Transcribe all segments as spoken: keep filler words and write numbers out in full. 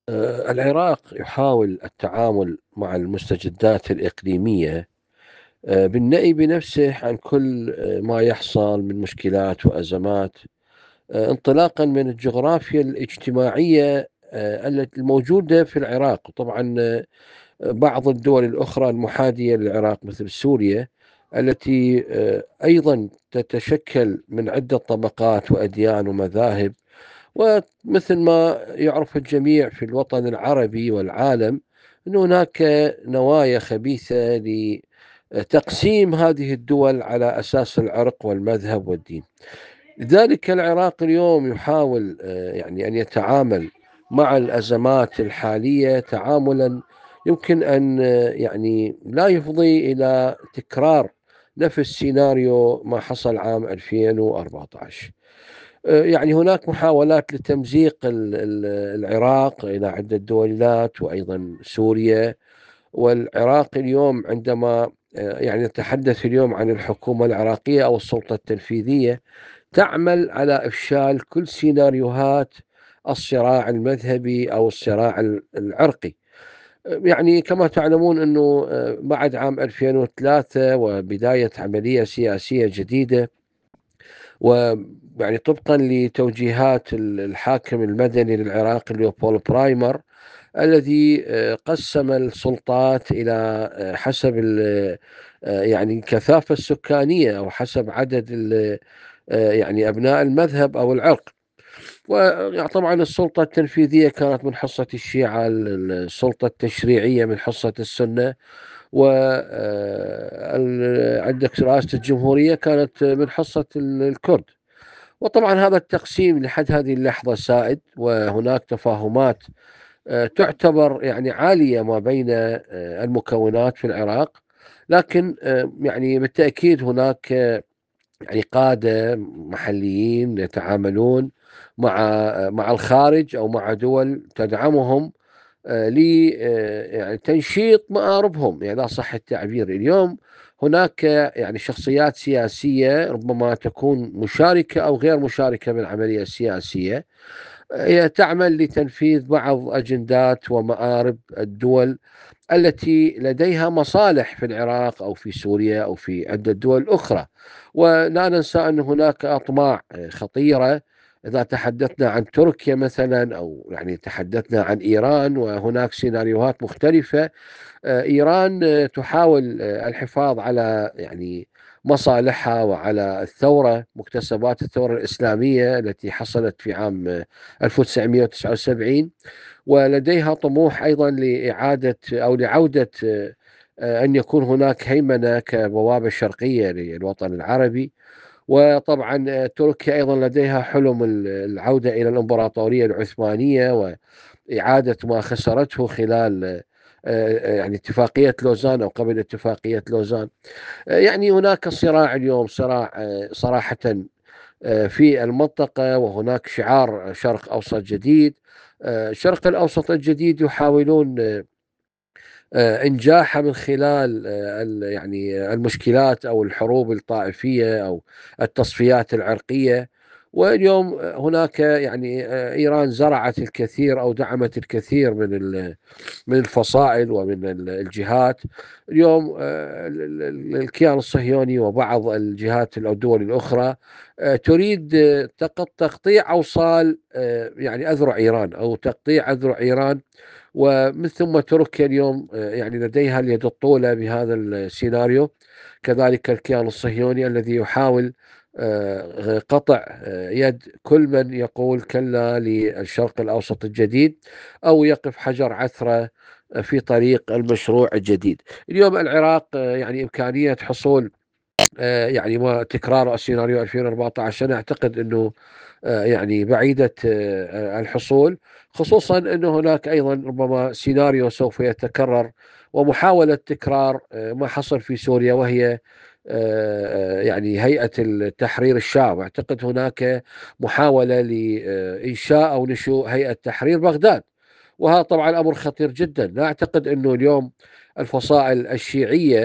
آه، العراق يحاول التعامل مع المستجدات الإقليمية آه، بالنأي بنفسه عن كل آه، ما يحصل من مشكلات وأزمات، آه، انطلاقا من الجغرافيا الاجتماعية آه، التي الموجودة في العراق. وطبعا آه، بعض الدول الأخرى المحاذية للعراق مثل سوريا، التي آه، أيضا تتشكل من عدة طبقات وأديان ومذاهب. ومثل ما يعرف الجميع في الوطن العربي والعالم أن هناك نوايا خبيثة لتقسيم هذه الدول على أساس العرق والمذهب والدين. لذلك العراق اليوم يحاول آه، يعني أن يتعامل مع الأزمات الحالية تعاملا يمكن أن آه، يعني لا يفضي إلى تكرار نفس سيناريو ما حصل عام ألفين وأربعة عشر. يعني هناك محاولات لتمزيق ال- ال- العراق إلى عدة دولات وأيضا سوريا. والعراق اليوم عندما آه، يعني نتحدث اليوم عن الحكومة العراقية أو السلطة التنفيذية، تعمل على إفشال كل سيناريوهات الصراع المذهبي أو الصراع ال- العرقي. يعني كما تعلمون أنه آه، بعد عام ألفين وثلاثة وبداية عملية سياسية جديدة، ويعني طبقا لتوجيهات الحاكم المدني للعراق اللي هو بول برايمر، الذي آه، قسم السلطات إلى آه، حسب ال- آه، يعني الكثافة السكانية أو حسب عدد ال- آه، يعني أبناء المذهب أو العرق. وطبعا السلطة التنفيذية كانت من حصة الشيعة، ال- السلطة التشريعية من حصة السنة، وعندك رئاسة الجمهورية كانت من حصة ال- الكرد. وطبعا هذا التقسيم لحد هذه اللحظة سائد، وهناك تفاهمات آه، تعتبر يعني عالية ما بين آه، المكونات في العراق. لكن آه، يعني بالتأكيد هناك آه، يعني قادة محليين يتعاملون مع آه، مع الخارج أو مع دول تدعمهم ل يعني تنشيط مآربهم، يعني لا صح التعبير. اليوم هناك يعني شخصيات سياسية ربما تكون مشاركة أو غير مشاركة بالعملية السياسية، هي تعمل لتنفيذ بعض أجندات ومآرب الدول التي لديها مصالح في العراق أو في سوريا أو في عدة دول أخرى. ولا ننسى أن هناك أطماع خطيرة. إذا تحدثنا عن تركيا مثلا، أو يعني تحدثنا عن إيران، وهناك سيناريوهات مختلفة. آه، إيران آه، تحاول آه، الحفاظ على يعني مصالحها وعلى الثورة، مكتسبات الثورة الإسلامية التي حصلت في عام آه، ألف وتسعمئة وتسعة وسبعين. ولديها طموح أيضا لإعادة أو لعودة آه، آه، أن يكون هناك هيمنة كبوابة شرقية للوطن العربي. وطبعا آه، تركيا أيضا لديها حلم ال- العودة إلى الإمبراطورية العثمانية وإعادة ما خسرته خلال آه، آه، يعني اتفاقية لوزان أو قبل اتفاقية لوزان. آه، يعني هناك صراع اليوم، صراع آه، صراحة آه، في المنطقة، وهناك شعار شرق أوسط جديد. آه، الشرق الأوسط الجديد يحاولون آه، آه، إنجاحه من خلال آه، ال- يعني المشكلات أو الحروب الطائفية أو التصفيات العرقية. واليوم هناك يعني آه، إيران زرعت الكثير أو دعمت الكثير من ال من الفصائل ومن ال- الجهات. اليوم آه، ال- ال- الكيان الصهيوني وبعض الجهات أو الدول الأخرى آه، تريد آه، تق- تقطيع أوصال آه، يعني أذرع إيران أو تقطيع أذرع إيران. ومن ثم تركيا اليوم آه، يعني لديها اليد الطولة بهذا السيناريو. كذلك الكيان الصهيوني الذي يحاول آه، قطع آه، يد كل من يقول كلا للشرق الأوسط الجديد، أو يقف حجر عثرة في طريق المشروع الجديد. اليوم العراق آه، يعني إمكانية حصول آه، يعني ما تكرار السيناريو ألفين وأربعة عشر، أنا أعتقد أنه آه، يعني بعيدة آه، الحصول. خصوصا أن هناك أيضا ربما سيناريو سوف يتكرر، ومحاولة تكرار آه، ما حصل في سوريا، وهي آه، آه، يعني هيئة التحرير الشعب. أعتقد هناك محاولة لإنشاء أو نشوء هيئة تحرير بغداد، وهذا طبعا أمر خطير جدا. لا أعتقد أنه اليوم الفصائل الشيعية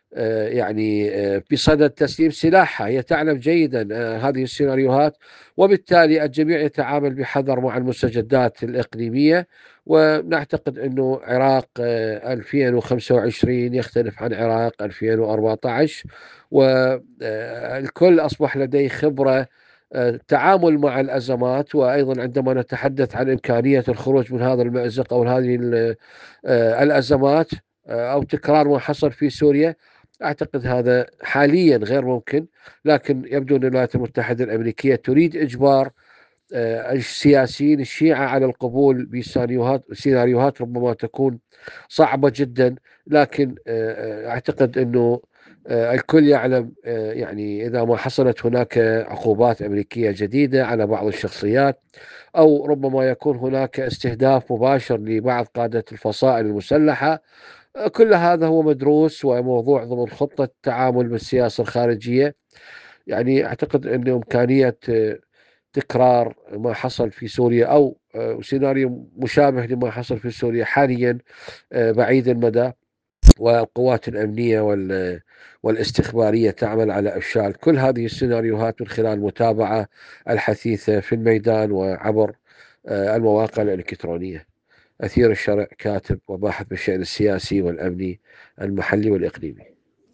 آه، يعني آه، بصدد تسليم سلاحها. هي تعلم جيدا آه، هذه السيناريوهات، وبالتالي الجميع يتعامل بحذر مع المستجدات الإقليمية. ونعتقد أنه عراق آه، ألفين وخمسة وعشرين يختلف عن عراق ألفين وأربعة عشر، والكل أصبح لديه خبرة آه، التعامل مع الأزمات. وأيضا عندما نتحدث عن إمكانية الخروج من هذا المأزق أو هذه ال- آه، الأزمات آه، أو تكرار ما حصل في سوريا، أعتقد هذا حاليا غير ممكن. لكن يبدو أن الولايات المتحدة الأمريكية تريد إجبار آه، السياسيين الشيعة على القبول بسيناريوهات سيناريوهات ربما تكون صعبة جدا. لكن آه، آه، أعتقد أنه آه، الكل يعلم آه، يعني إذا ما حصلت هناك عقوبات أمريكية جديدة على بعض الشخصيات، أو ربما يكون هناك استهداف مباشر لبعض قادة الفصائل المسلحة، كل هذا هو مدروس وموضوع ضمن خطة التعامل بالسياسة الخارجية. يعني أعتقد أن إمكانية آه، تكرار ما حصل في سوريا أو آه، سيناريو مشابه لما حصل في سوريا حاليا آه، بعيد المدى. والقوات الأمنية وال- والاستخبارية تعمل على إفشال كل هذه السيناريوهات من خلال المتابعة الحثيثة في الميدان وعبر آه، المواقع الإلكترونية. أثير الشرع، كاتب وباحث بالشأن السياسي والأمني المحلي والإقليمي.